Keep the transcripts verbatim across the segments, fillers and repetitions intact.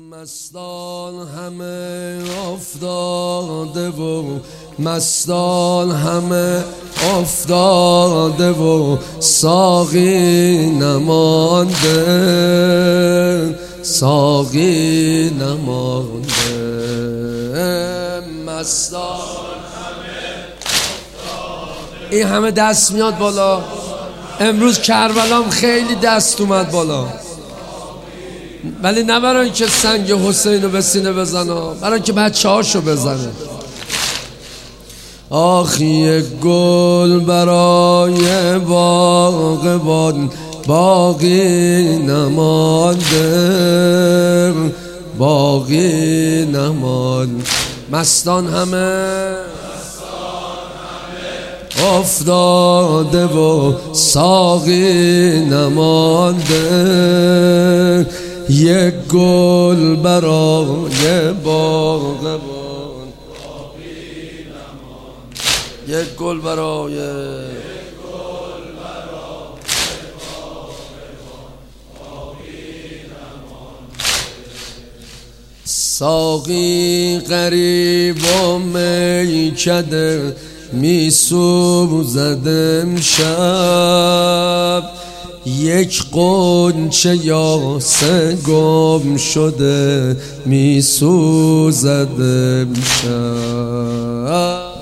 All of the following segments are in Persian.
مستان همه افتاده و مستان همه افتاده و ساقی نمانده، ساقی نمانده. مستان همه افتاده. این همه دست میاد بالا. امروز کربلام خیلی دست اومد بالا، ولی نه برای اینکه سنگ حسین رو به سینه بزنه، برای اینکه بچه هاشو بزنه. آخ یک گل برای باغبان باقی نمانده، باقی نمانده. مستان همه افتاده و ساقی نمانده، یک گل برای باغبان، یک گل برای ساقی غریب و میکده می سوزد امشب، یک غنچه یاسه گم شده می سوزد امشب.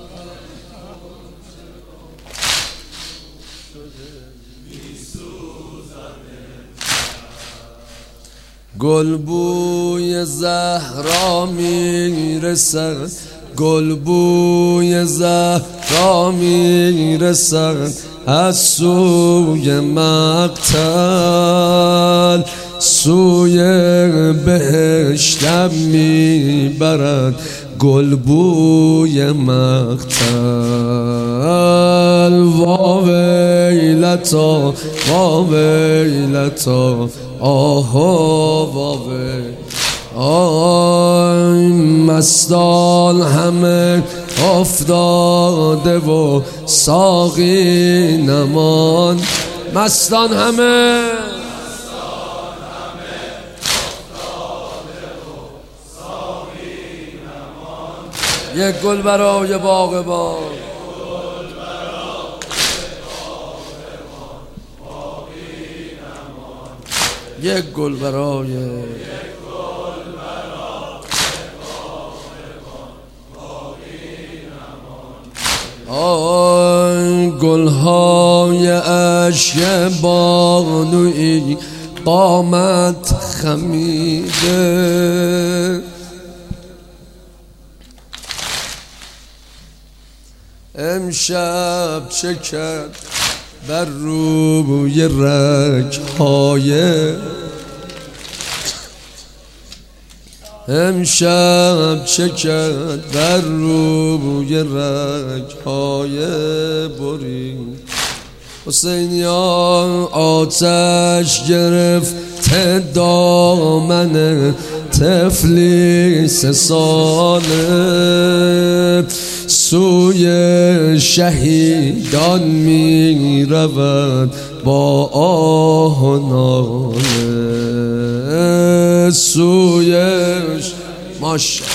گل بوی زهرا می رسد، گل بوی زهرا می رسد از سوی مقتل، سوی بهشتم می برد گل بوی مقتل. واویلتا واویلتا آها واویلتا. آی مستان همه افتاده و ساقی نمان. مستان همه یک گل برای باغبان، یک گل برای آی گلهای اشک بانوی قامت خمیده، امشب چه کرد بر روی رگ‌های، امشب چه کرد بر روی رگ‌های برید. حسینیان آتش گرفت دامن طفلی سه ساله، سوی شهیدان می رود با آه و ناله، سویش ماشا.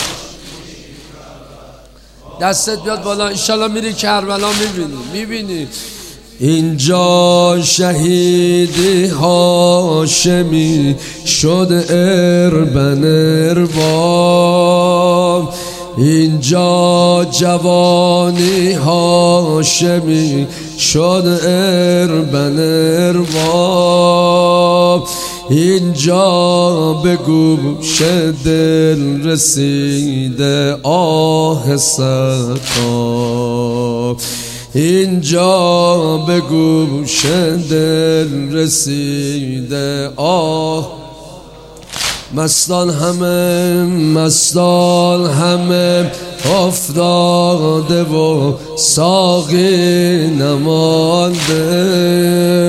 دستت بیاد بالا، انشالله میری کربلا میبینی میبینی اینجا شهیدی هاشمی شد اربن ارباب، اینجا جوانی هاشمی شد اربن ارباب، اینجا به گوش دل رسیده آه ستا، اینجا به گوش دل رسیده آه. مستان همه مستان همه افتاده و ساقی نمانده،